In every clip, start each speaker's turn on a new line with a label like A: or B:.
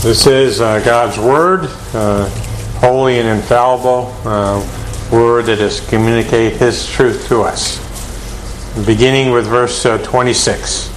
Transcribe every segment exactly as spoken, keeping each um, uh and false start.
A: This is uh, God's Word, uh, holy and infallible, uh, Word that is to communicate His truth to us. Beginning with verse uh, twenty-six.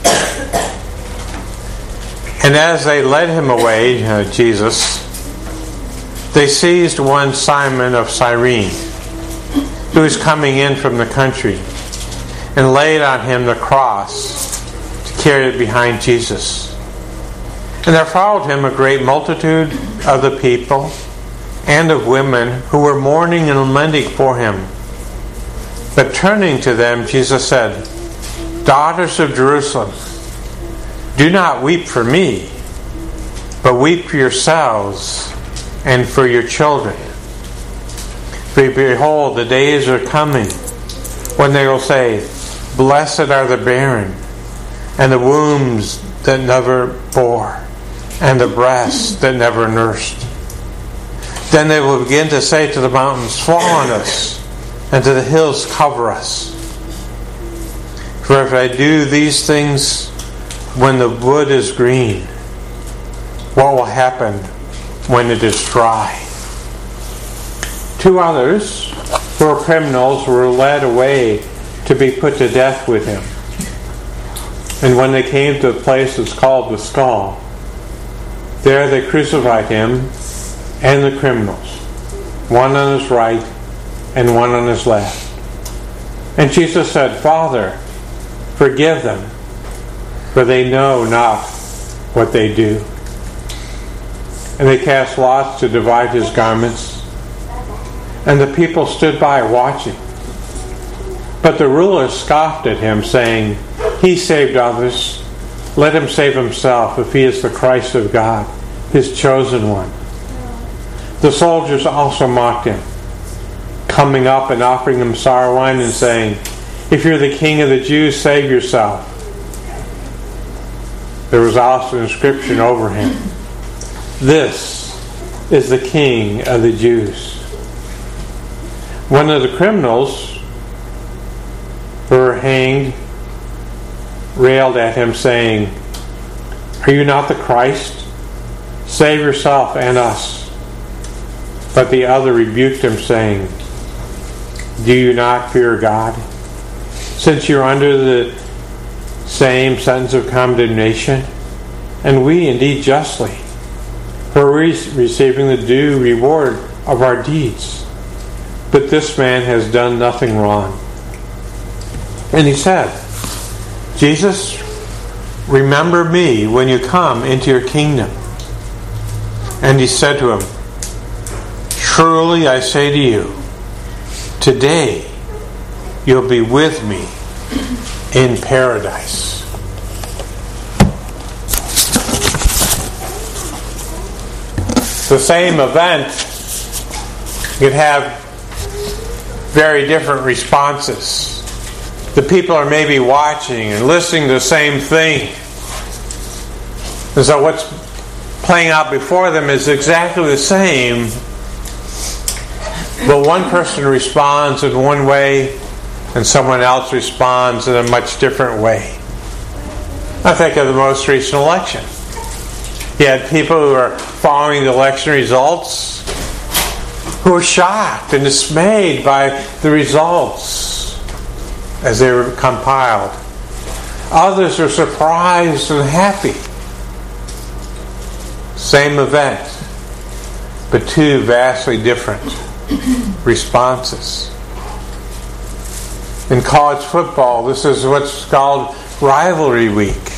A: And as they led him away, uh, Jesus, they seized one Simon of Cyrene, who was coming in from the country, and laid on him the cross to carry it behind Jesus. And there followed him a great multitude of the people and of women who were mourning and lamenting for him. But turning to them, Jesus said, "Daughters of Jerusalem, do not weep for me, but weep for yourselves and for your children. For behold, the days are coming when they will say, Blessed are the barren, and the wombs that never bore, and the breasts that never nursed. Then they will begin to say to the mountains, Fall on us, and to the hills, cover us. For if I do these things when the wood is green, what will happen when it is dry?" Two others, who were criminals, were led away to be put to death with him. And when they came to a place that's called the Skull, there they crucified him and the criminals, one on his right and one on his left. And Jesus said, "Father, forgive them, for they know not what they do." And they cast lots to divide his garments, and the people stood by watching. But the rulers scoffed at him, saying, "He saved others. Let him save himself, if he is the Christ of God, his chosen one." The soldiers also mocked him, coming up and offering him sour wine and saying, "If you're the king of the Jews, save yourself." There was also an inscription over him, "This is the King of the Jews." One of the criminals who were hanged railed at him, saying, "Are you not the Christ? Save yourself and us." But the other rebuked him, saying, "Do you not fear God, since you're under the same sentence of condemnation? And we indeed justly, for we are receiving the due reward of our deeds. But this man has done nothing wrong." And he said, "Jesus, remember me when you come into your kingdom." And he said to him, "Truly I say to you, today you'll be with me in paradise." The same event could have very different responses. The people are maybe watching and listening to the same thing. And so what's playing out before them is exactly the same, but one person responds in one way and someone else responds in a much different way. I think of the most recent election. You had people who are following the election results who were shocked and dismayed by the results as they were compiled. Others are surprised and happy. Same event, but two vastly different responses. In college football, this is what's called rivalry week,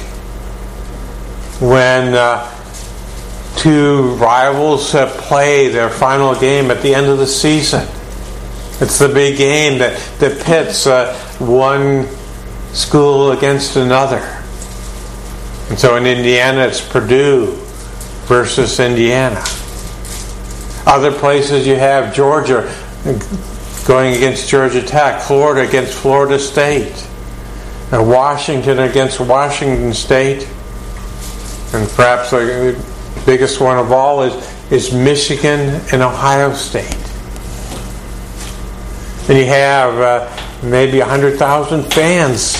A: when uh, two rivals uh, play their final game at the end of the season. It's the big game that, that pits uh, one school against another. And so in Indiana, it's Purdue versus Indiana. Other places you have Georgia going against Georgia Tech, Florida against Florida State, and Washington against Washington State, and perhaps the biggest one of all is, is Michigan and Ohio State. And you have uh, maybe one hundred thousand fans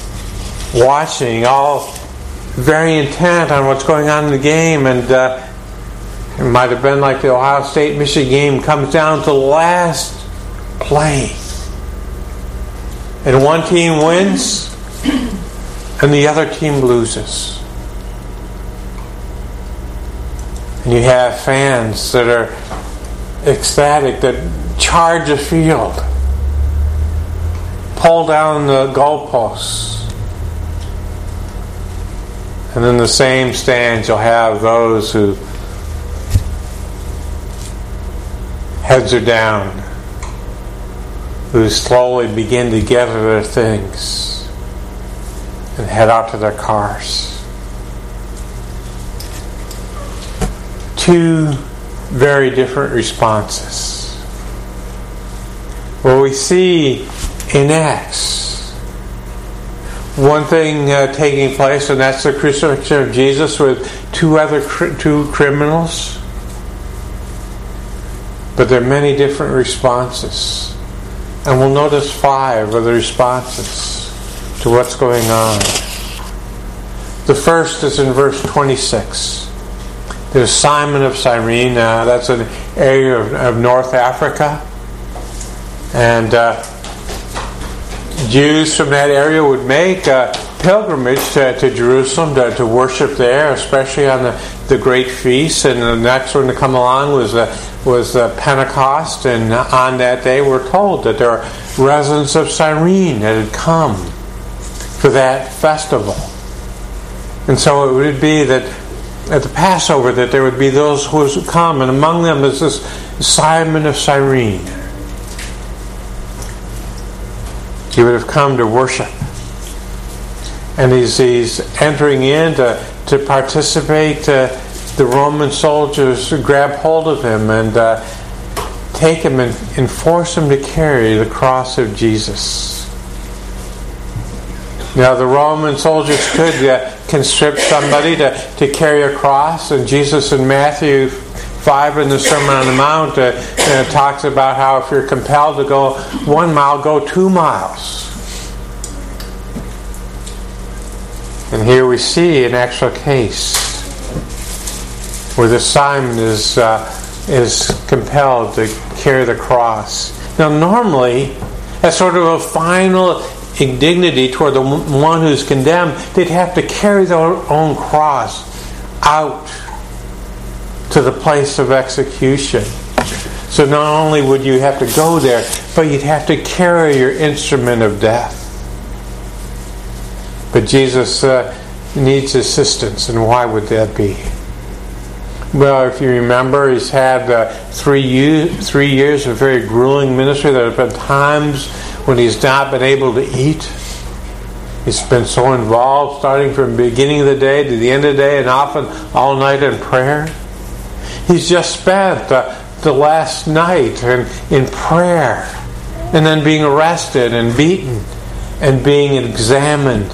A: watching, all very intent on what's going on in the game, and uh, It might have been like the Ohio State-Michigan game, comes down to the last play. And one team wins, and the other team loses. And you have fans that are ecstatic, that charge the field, pull down the goalposts. And in the same stands, you'll have those who heads are down, who slowly begin to gather their things and head out to their cars. Two very different responses. Well, we see in Acts one thing uh, taking place, and that's the crucifixion of Jesus with two other cr- two criminals. But there are many different responses. And we'll notice five of the responses to what's going on. The first is in verse twenty-six. There's Simon of Cyrene. Uh, that's an area of, of North Africa. And uh, Jews from that area would make a pilgrimage to, to Jerusalem to, to worship there, especially on the, the great feasts. And the next one to come along was uh, was uh, Pentecost. And on that day, we're told that there are residents of Cyrene that had come for that festival. And so it would be that at the Passover that there would be those who would come, and among them is this Simon of Cyrene. He would have come to worship. And he's, he's entering in to, to participate. Uh, the Roman soldiers grab hold of him and uh, take him and, and force him to carry the cross of Jesus. Now, the Roman soldiers could uh, conscript somebody to, to carry a cross, and Jesus in Matthew five in the Sermon on the Mount uh, uh, talks about how if you're compelled to go one mile, go two miles. And here we see an actual case where the Simon is uh, is compelled to carry the cross. Now, normally, as sort of a final indignity toward the one who's condemned, they'd have to carry their own cross out to the place of execution. So not only would you have to go there, but you'd have to carry your instrument of death. But Jesus uh, needs assistance, and why would that be? Well, if you remember, he's had uh, three, years, three years of very grueling ministry. There have been times when he's not been able to eat. He's been so involved, starting from the beginning of the day to the end of the day, and often all night in prayer. He's just spent uh, the last night in, in prayer, and then being arrested and beaten and being examined.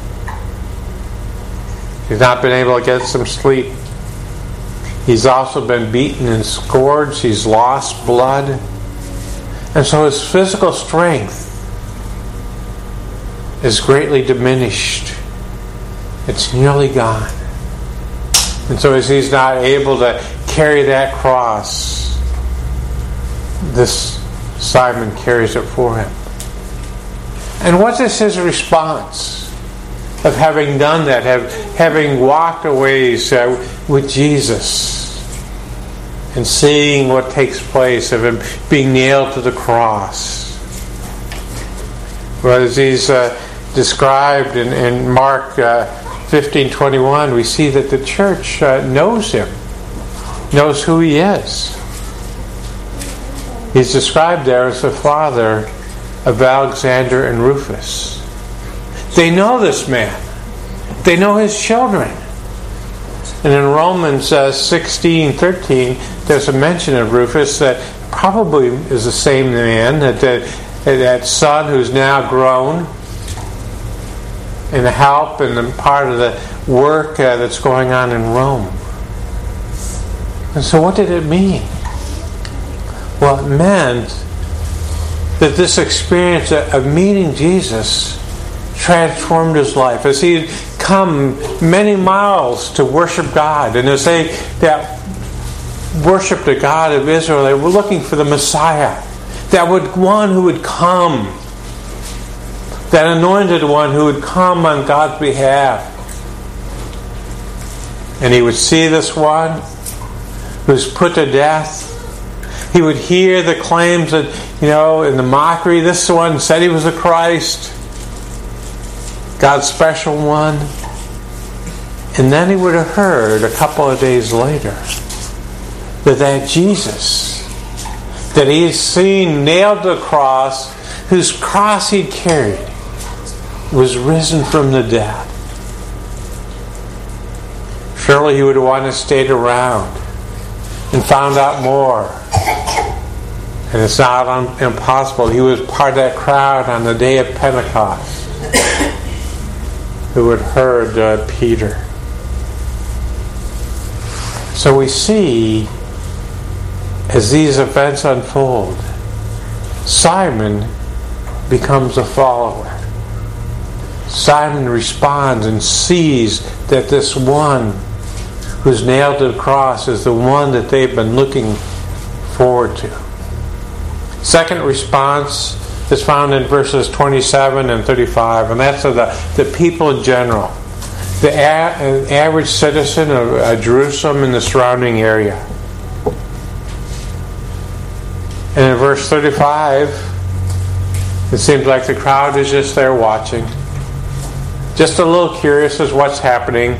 A: He's not been able to get some sleep. He's also been beaten and scourged. He's lost blood. And so his physical strength is greatly diminished. It's nearly gone. And so as he's not able to carry that cross, this Simon carries it for him. And what is his response of having done that, have, having walked a ways uh, with Jesus and seeing what takes place of him being nailed to the cross? Well, as he's uh, described in, in Mark uh, fifteen twenty-one, we see that the church uh, knows him, knows who he is. He's described there as the father of Alexander and Rufus. They know this man. They know his children. And in Romans uh, sixteen thirteen, there's a mention of Rufus that probably is the same man, that that, that son who's now grown, and the help and the part of the work uh, that's going on in Rome. And so what did it mean? Well, it meant that this experience of meeting Jesus transformed his life. As he had come many miles to worship God, and to say that worshiped the God of Israel. They were looking for the Messiah, that would one who would come, that anointed one who would come on God's behalf. And he would see this one who's put to death. He would hear the claims that, you know, in the mockery, this one said he was the Christ, God's special one. And then he would have heard a couple of days later that that Jesus that he had seen nailed to the cross, whose cross he'd carried, was risen from the dead. Surely he would have wanted to stay around and found out more. And it's not un- impossible. He was part of that crowd on the day of Pentecost who had heard uh, Peter. So we see, as these events unfold, Simon becomes a follower. Simon responds and sees that this one who's nailed to the cross is the one that they've been looking forward to. Second response is found in verses twenty-seven and thirty-five, and that's of the, the people in general. The a- average citizen of uh, Jerusalem and the surrounding area. And in verse thirty-five, it seems like the crowd is just there watching, just a little curious as what's happening.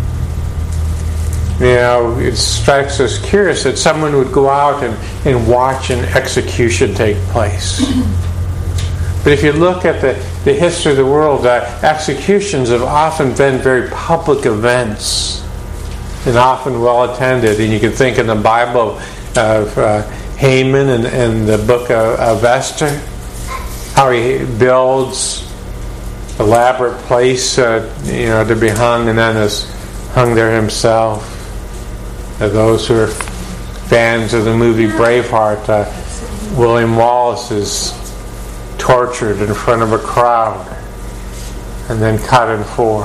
A: You know, it strikes us curious that someone would go out and, and watch an execution take place. But if you look at the, the history of the world, uh, executions have often been very public events and often well attended. And you can think in the Bible of uh, Haman and, and the book of, of Esther, how he builds an elaborate place uh, you know, to be hung, and then is hung there himself. Uh, those who are fans of the movie Braveheart, uh, William Wallace is tortured in front of a crowd and then cut in four.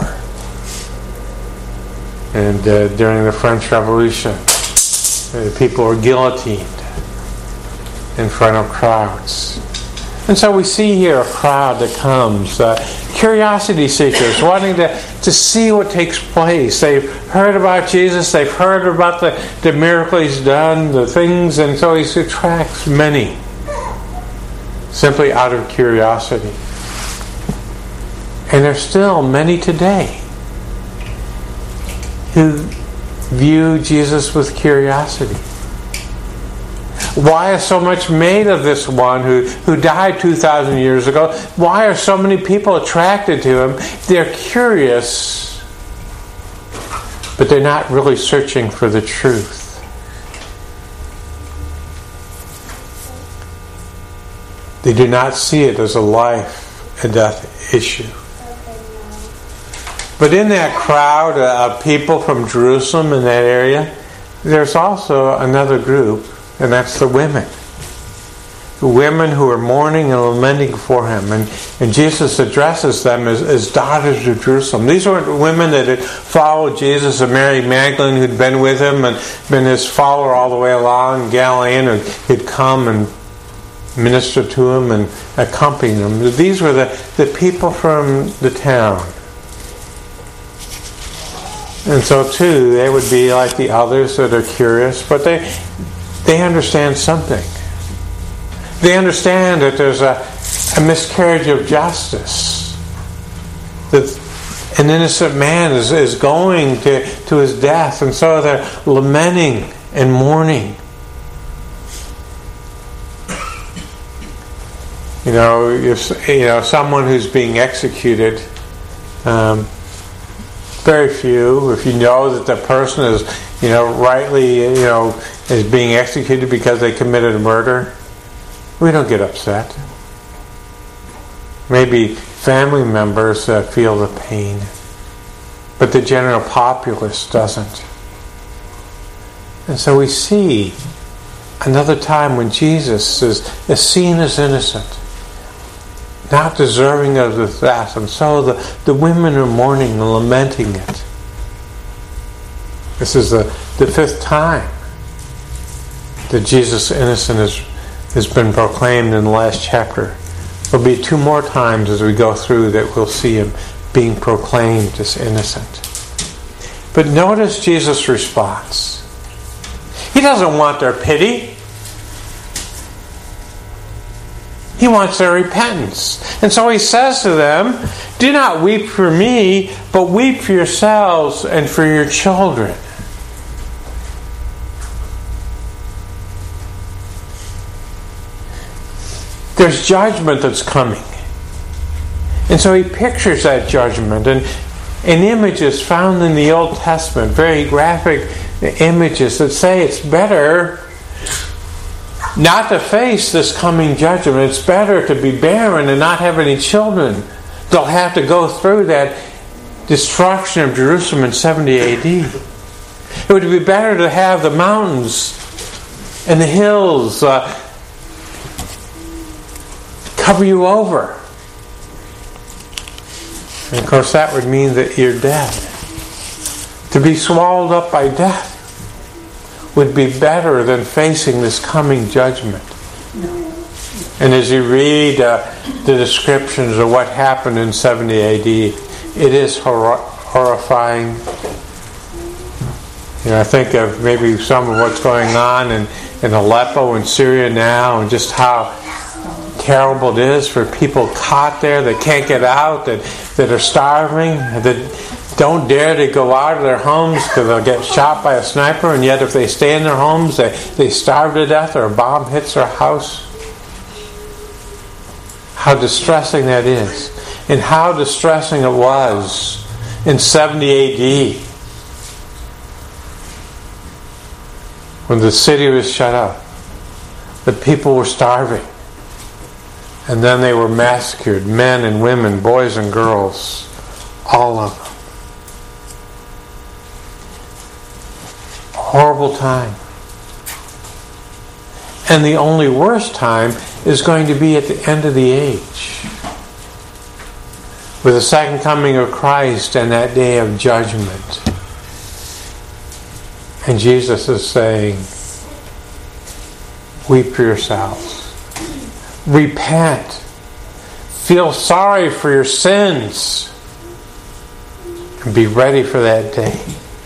A: And uh, during the French Revolution, uh, people were guillotined in front of crowds. And so we see here a crowd that comes, uh, curiosity seekers, wanting to, to see what takes place. They've heard about Jesus, they've heard about the, the miracle he's done, the things, and so he attracts many simply out of curiosity. And there's still many today who view Jesus with curiosity. Why is so much made of this one who, who died two thousand years ago? Why are so many people attracted to him? They're curious, but they're not really searching for the truth. They do not see it as a life and death issue. But in that crowd of people from Jerusalem in that area, there's also another group, and that's the women. The women who are mourning and lamenting for him. And, and Jesus addresses them as, as daughters of Jerusalem. These weren't women that had followed Jesus, and Mary Magdalene who'd been with him and been his follower all the way along, Galilean, and he'd come and minister to him and accompany him. These were the, the people from the town. And so too, they would be like the others that are curious, but they they understand something. They understand that there's a, a miscarriage of justice. That an innocent man is, is going to, to his death, and so they're lamenting and mourning. You know, if you know someone who's being executed, um, very few. If you know that the person is, you know, rightly, you know, is being executed because they committed a murder, we don't get upset. Maybe family members uh, feel the pain, but the general populace doesn't. And so we see another time when Jesus is, is seen as innocent, not deserving of the death, and so the, the women are mourning and lamenting it. This is the, the fifth time that Jesus innocent has, has been proclaimed in the last chapter. There'll be two more times as we go through that we'll see him being proclaimed as innocent. But notice Jesus' response. He doesn't want their pity. He wants their repentance. And so he says to them, do not weep for me, but weep for yourselves and for your children. There's judgment that's coming. And so he pictures that judgment. And in images found in the Old Testament, very graphic images that say it's better not to face this coming judgment. It's better to be barren and not have any children. They'll have to go through that destruction of Jerusalem in seventy A D. It would be better to have the mountains and the hills uh, cover you over. And of course that would mean that you're dead. To be swallowed up by death would be better than facing this coming judgment. And as you read uh, the descriptions of what happened in seventy A D, it is hor- horrifying. You know, I think of maybe some of what's going on in, in Aleppo and Syria now, and just how terrible it is for people caught there that can't get out, that, that are starving, that don't dare to go out of their homes because they'll get shot by a sniper, and yet if they stay in their homes, they, they starve to death or a bomb hits their house. How distressing that is. And how distressing it was in seventy A D when the city was shut up. The people were starving. And then they were massacred, men and women, boys and girls, all of them. Horrible time. And the only worst time is going to be at the end of the age, with the second coming of Christ and that day of judgment. And Jesus is saying, weep for yourselves. Repent. Feel sorry for your sins. And be ready for that day.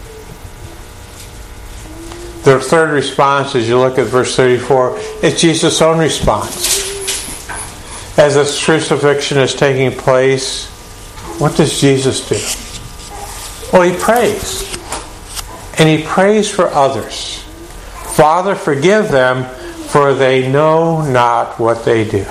A: Their third response, as you look at verse thirty-four, is Jesus' own response. As this crucifixion is taking place, what does Jesus do? Well, he prays. And he prays for others. Father, forgive them, for they know not what they do.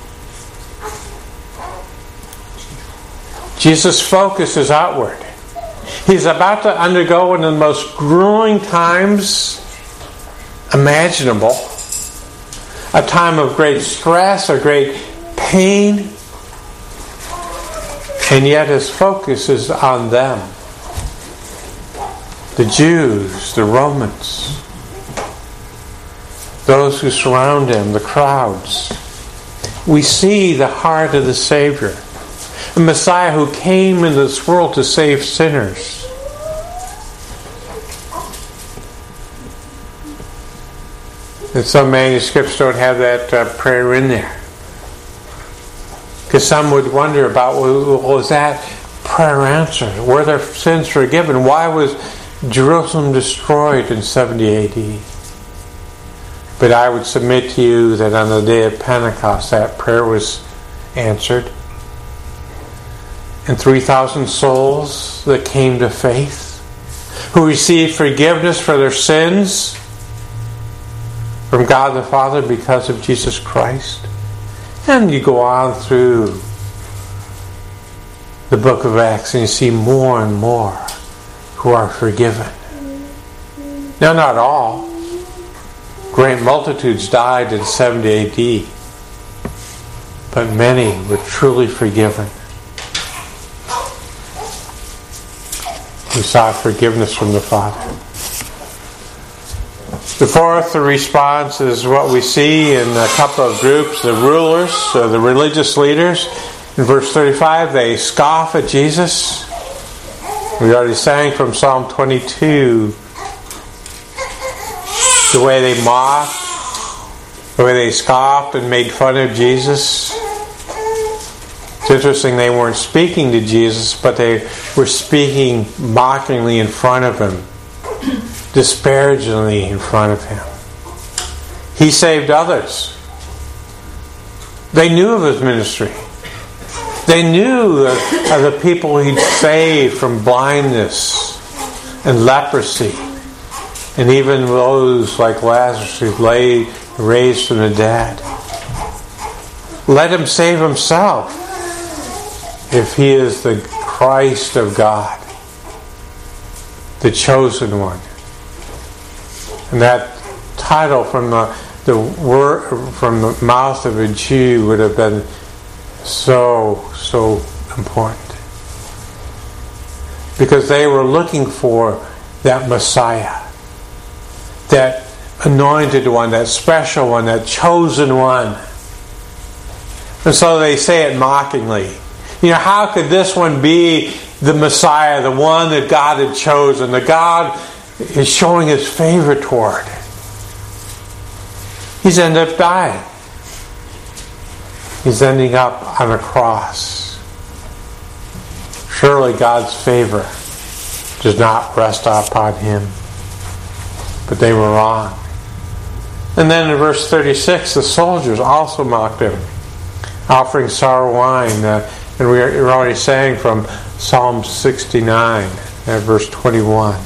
A: Jesus' focus is outward. He's about to undergo one of the most grueling times imaginable. A time of great stress, a great pain. And yet his focus is on them. The Jews, the Romans, those who surround him, the crowds. We see the heart of the Savior, the Messiah who came into this world to save sinners. And some manuscripts don't have that uh, prayer in there. Because some would wonder about, well, was that prayer answered? Were their sins forgiven? Why was Jerusalem destroyed in seventy A D? But I would submit to you that on the day of Pentecost, that prayer was answered. And three thousand souls that came to faith, who received forgiveness for their sins from God the Father because of Jesus Christ. And you go on through the book of Acts and you see more and more who are forgiven. Now, not all. Great multitudes died in seventy A D, but many were truly forgiven. We saw forgiveness from the Father. The fourth response is what we see in a couple of groups. The rulers, uh, the religious leaders. In verse thirty-five, they scoff at Jesus. We already sang from Psalm twenty-two. the way they mocked, the way they scoffed and made fun of Jesus. It's interesting, they weren't speaking to Jesus, but they were speaking mockingly in front of him, disparagingly in front of him. He saved others. They knew of his ministry. They knew of the people he'd saved from blindness and leprosy, and even those like Lazarus who lay raised from the dead. Let him save himself if he is the Christ of God, the chosen one. And that title from the, the word from the mouth of a Jew would have been so, so important. Because they were looking for that Messiah, that anointed one, that special one, that chosen one. And so they say it mockingly. You know, how could this one be the Messiah, the one that God had chosen, the God is showing his favor toward? He's ended up dying. He's ending up on a cross. Surely God's favor does not rest upon him. But they were wrong. And then in verse thirty-six, the soldiers also mocked him, offering sour wine. Uh, and we are already saying from Psalm sixty-nine, at verse twenty-one.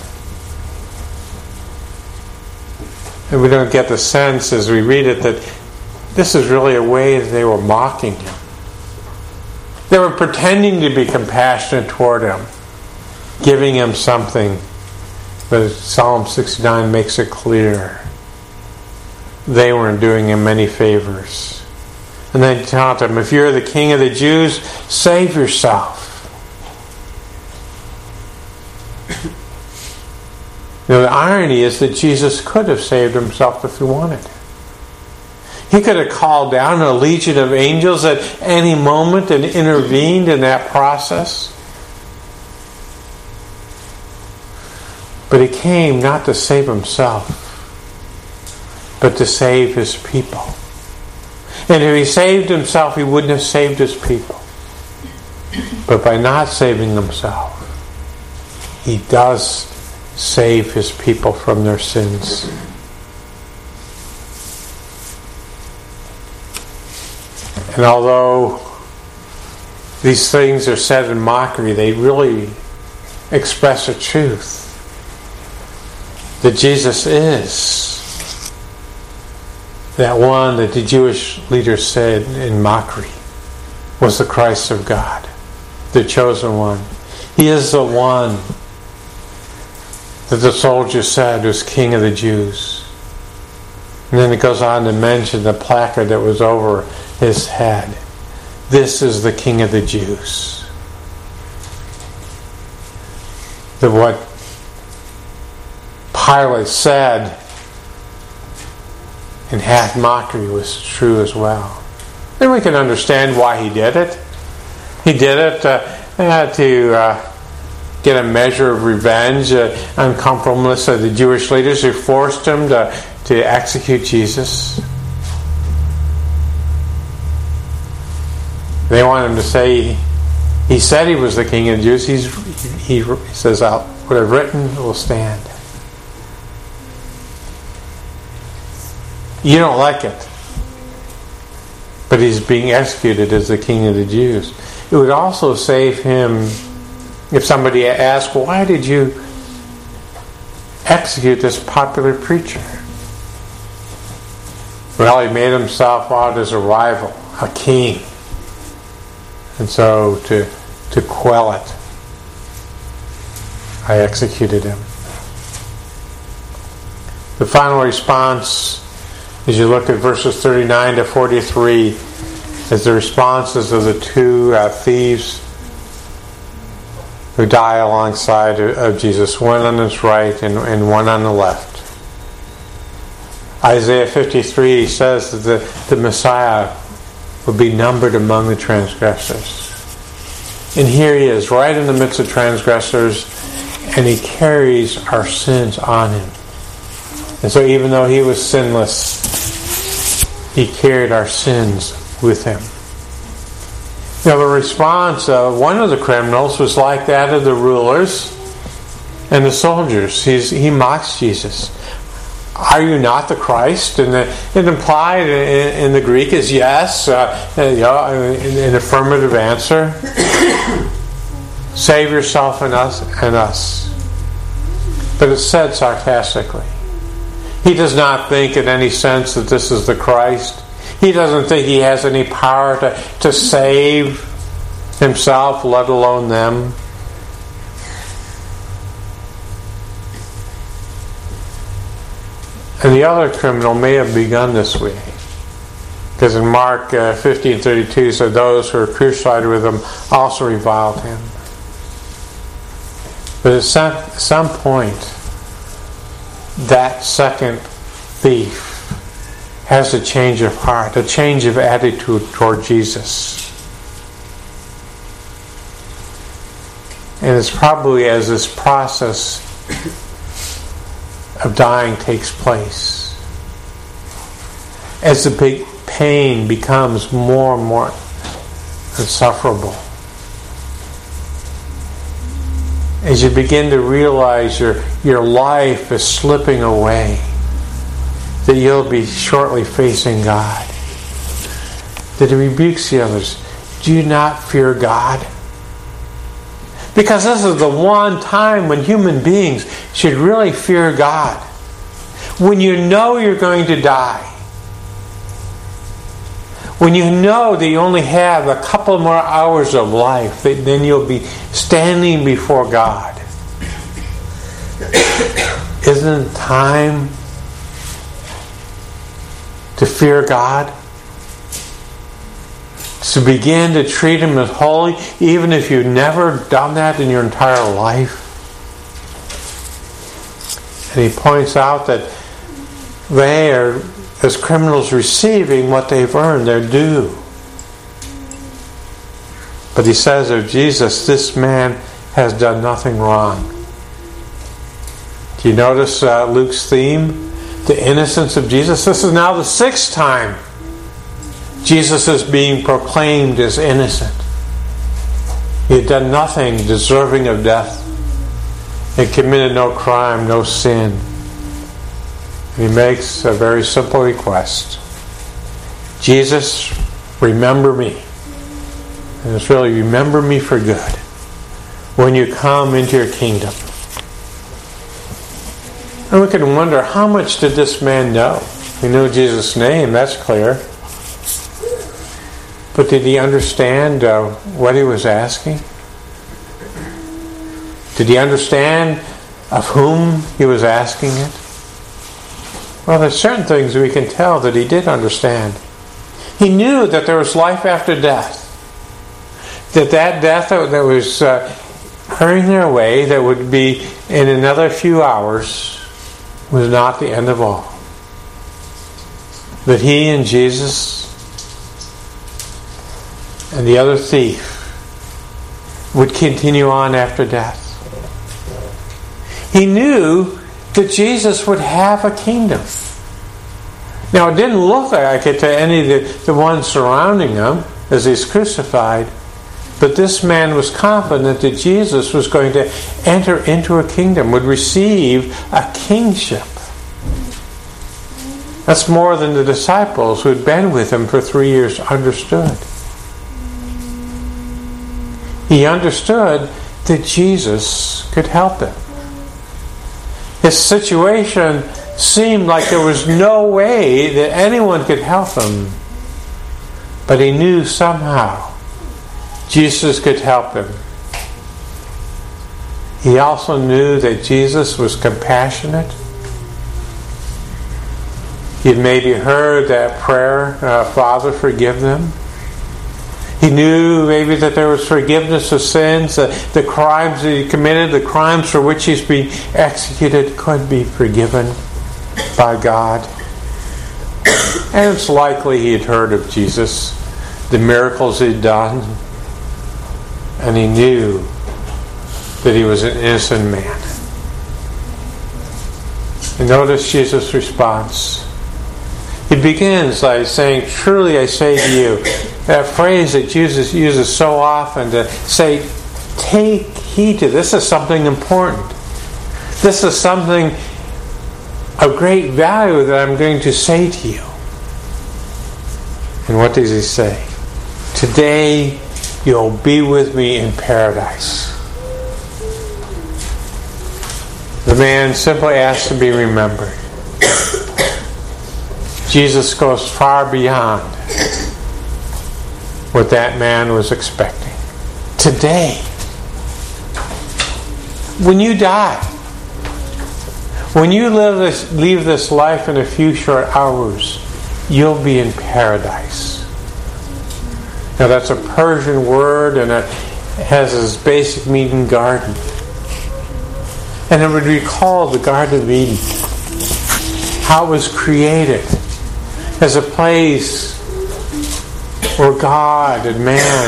A: And we don't get the sense as we read it that this is really a way that they were mocking him. They were pretending to be compassionate toward him, giving him something. But Psalm sixty-nine makes it clear they weren't doing him any favors. And they taunt him, if you're the king of the Jews, save yourself. You know, the irony is that Jesus could have saved himself if he wanted. He could have called down a legion of angels at any moment and intervened in that process. But he came not to save himself, but to save his people. And if he saved himself, he wouldn't have saved his people. But by not saving himself, he does save his people from their sins. And although these things are said in mockery, they really express a truth. That Jesus is that one that the Jewish leaders said in mockery was the Christ of God, the chosen one. He is the one that the soldiers said was King of the Jews. And then it goes on to mention the placard that was over his head. This is the King of the Jews. That what Pilate said in half mockery was true as well. And we can understand why he did it. He did it uh, uh, to uh, get a measure of revenge, uh, uncomfortableness of the Jewish leaders who forced him to, to execute Jesus. They want him to say, he said he was the King of the Jews. He's, he, he says, what I've written will stand. You don't like it. But he's being executed as the King of the Jews. It would also save him if somebody asked, well, why did you execute this popular preacher? Well, he made himself out as a rival, a king. And so to, to quell it, I executed him. The final response, as you look at verses thirty-nine to forty-three, is the responses of the two uh, thieves who die alongside of Jesus, one on his right and, and one on the left. Isaiah fifty-three says that the, the Messiah would be numbered among the transgressors. And here he is, right in the midst of transgressors, and he carries our sins on him. And so even though he was sinless, he carried our sins with him. You know, the response of one of the criminals was like that of the rulers and the soldiers. He's, he mocks Jesus. Are you not the Christ? And the, it implied in, in the Greek is yes, uh, you know, an, an affirmative answer. Save yourself and us and us. But it's said sarcastically. He does not think in any sense that this is the Christ. He doesn't think he has any power to, to save himself, let alone them. And the other criminal may have begun this way. Because in Mark uh, fifteen thirty-two it said, those who were crucified with him also reviled him. But at some, some point, that second thief has a change of heart, a change of attitude toward Jesus. And it's probably as this process of dying takes place, as the big pain becomes more and more insufferable, as you begin to realize your, your life is slipping away, that you'll be shortly facing God, that he rebukes the others. Do you not fear God? Because this is the one time when human beings should really fear God. When you know you're going to die. When you know that you only have a couple more hours of life, then you'll be standing before God. Isn't it time to fear God? To begin to treat him as holy, even if you've never done that in your entire life. And he points out that they are, as criminals, receiving what they've earned, their due. But he says of Jesus, this man has done nothing wrong. Do you notice uh, Luke's theme? The innocence of Jesus. This is now the sixth time Jesus is being proclaimed as innocent. He had done nothing deserving of death. He committed no crime, no sin. He makes a very simple request. Jesus, remember me. And it's really, remember me for good when you come into your kingdom. And we can wonder, how much did this man know? He knew Jesus' name, that's clear. But did he understand uh, what he was asking? Did he understand of whom he was asking it? Well, there's certain things we can tell that he did understand. He knew that there was life after death. That that death that was uh, hurrying their way, that would be in another few hours, was not the end of all. That he and Jesus and the other thief would continue on after death. He knew that Jesus would have a kingdom. Now, it didn't look like it to any of the, the ones surrounding him as he's crucified, but this man was confident that Jesus was going to enter into a kingdom, would receive a kingship. That's more than the disciples who had been with him for three years understood. He understood that Jesus could help him. His situation seemed like there was no way that anyone could help him. But he knew somehow Jesus could help him. He also knew that Jesus was compassionate. He had maybe heard that prayer, uh, Father, forgive them. He knew maybe that there was forgiveness of sins, that the crimes that he committed, the crimes for which he's being executed could be forgiven by God. And it's likely he had heard of Jesus, the miracles he'd done, and he knew that he was an innocent man. And notice Jesus' response. He begins by saying, truly I say to you, that phrase that Jesus uses so often to say, take heed to this. This is something important. This is something of great value that I'm going to say to you. And what does he say? Today you'll be with me in paradise. The man simply asks to be remembered. Jesus goes far beyond what that man was expecting. Today, when you die, when you live this, leave this life in a few short hours, you'll be in paradise. Now that's a Persian word, and it has its basic meaning garden. And it would recall the Garden of Eden, how it was created as a place where God and man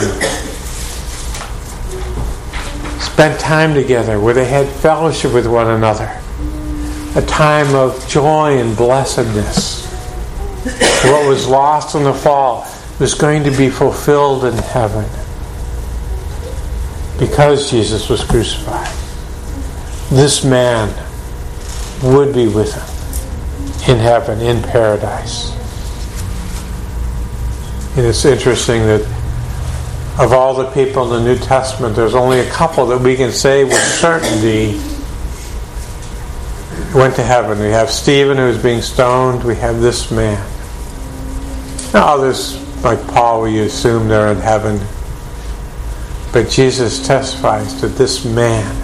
A: spent time together, where they had fellowship with one another, a time of joy and blessedness. What was lost in the fall was going to be fulfilled in heaven because Jesus was crucified. This man would be with him in heaven, in paradise. And it's interesting that of all the people in the New Testament, there's only a couple that we can say with certainty went to heaven. We have Stephen, who was being stoned. We have this man. Now others, like Paul, we assume they're in heaven. But Jesus testifies to this man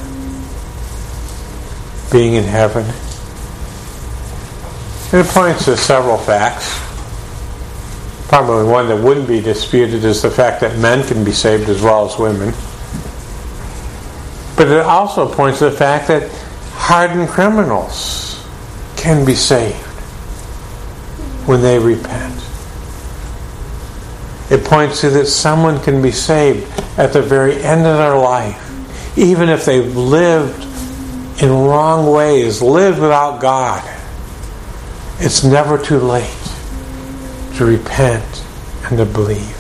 A: being in heaven. And it points to several facts. Probably one that wouldn't be disputed is the fact that men can be saved as well as women. But it also points to the fact that hardened criminals can be saved when they repent. It points to that someone can be saved at the very end of their life, even if they've lived in wrong ways, lived without God. It's never too late to repent and to believe.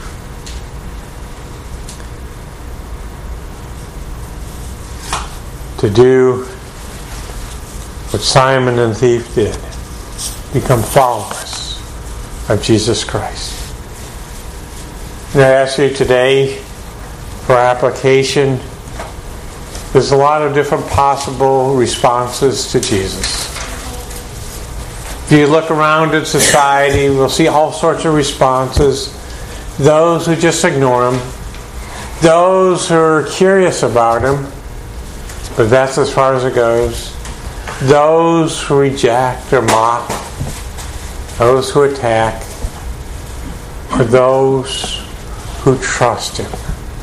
A: To do what Simon and the thief did, become followers of Jesus Christ. And I ask you today for application. There's a lot of different possible responses to Jesus. If you look around in society, we'll see all sorts of responses. Those who just ignore him. Those who are curious about him, but that's as far as it goes. Those who reject or mock. Those who attack. Or those who trust him.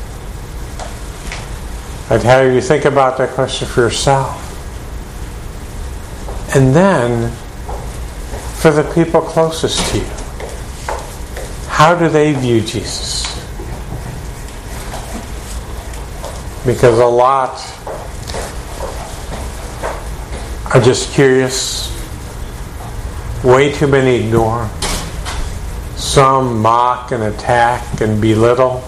A: I'd have you think about that question for yourself. And then, for the people closest to you, how do they view Jesus? Because a lot are just curious. Way too many ignore. Some mock and attack and belittle.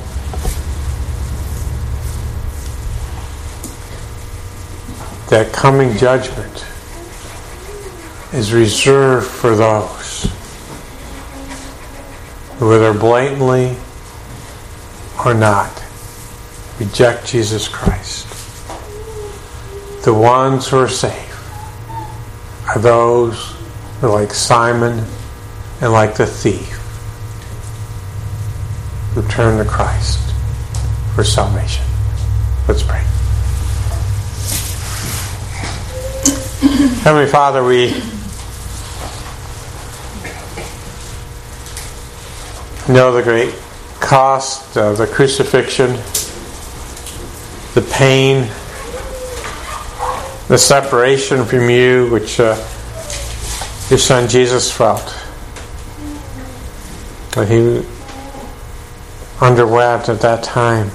A: That coming judgment is reserved for those who, whether blatantly or not, reject Jesus Christ. The ones who are safe are those who are like Simon and like the thief, who turn to Christ for salvation. Let's pray. Heavenly Father, we know the great cost of the crucifixion, the pain, the separation from you which uh, your Son Jesus felt. But he underwent at that time.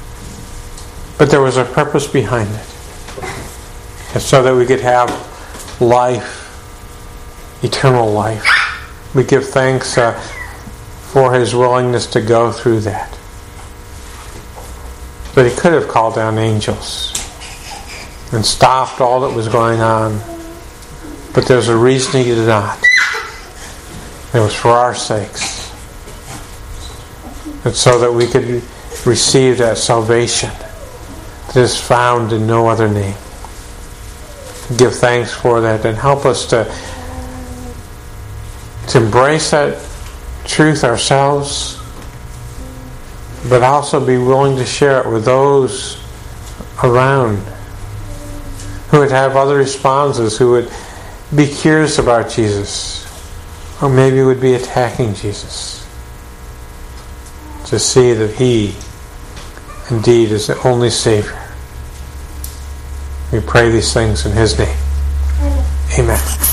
A: But there was a purpose behind it. And so that we could have life, eternal life. We give thanks uh, for his willingness to go through that. But he could have called down angels and stopped all that was going on. But there's a reason he did not. It was for our sakes. And so that we could receive that salvation that is found in no other name. Give thanks for that and help us to, to embrace that truth ourselves, but also be willing to share it with those around who would have other responses, who would be curious about Jesus, or maybe would be attacking Jesus, to see that he indeed is the only Savior. We pray these things in his name. Amen.